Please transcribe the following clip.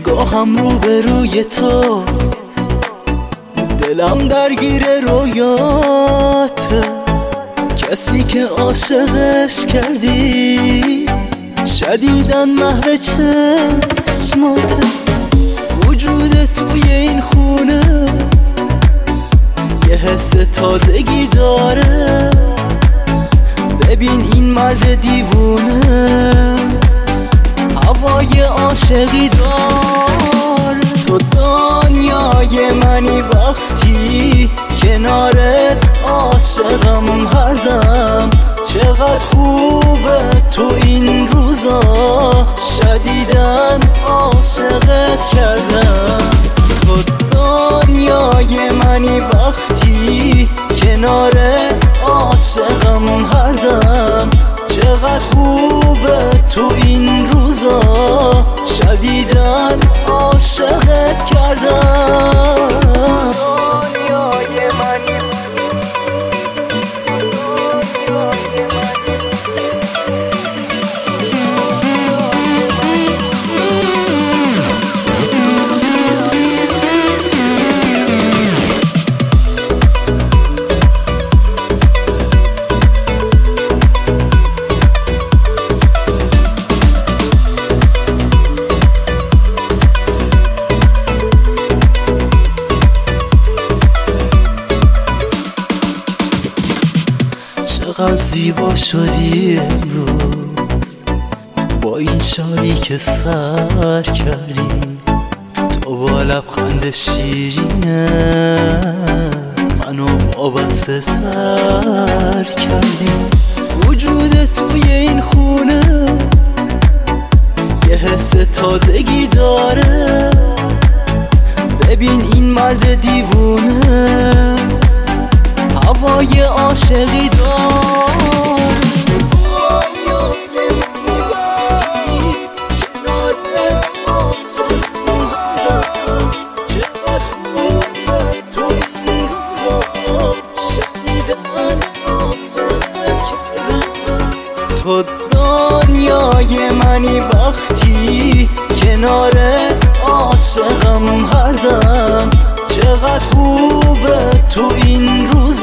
گاهم روبروی تو دلم درگیر رویاته، کسی که عاشقش کردی شدیدن محو چشماته. وجود توی این خونه یه حس تازگی داره، ببین این مرد دیوونه هوای عاشقی داره. تو دنیای منی وقتی کنارت عاشقم هر دم، چقدر خوبه تو این روزا شدیدن عاشقت کردم. تو دنیای منی وقتی کنارت عاشقم هر دم، چقدر خوبه تو این روزا شدیدن عاشقت کردم. دنیای منی چقدر زیبا شدی امروز با این شالی که سر کردی، تو با لبخند شیرینه منو وابسته تر کردی. وجود توی این خونه یه حس تازگی داره، ببین این مرد دیوونه هوای عاشقی دار. تو دنیای منی وقتی کنار عاشقم هر دم، چقدر خوبه تو این روز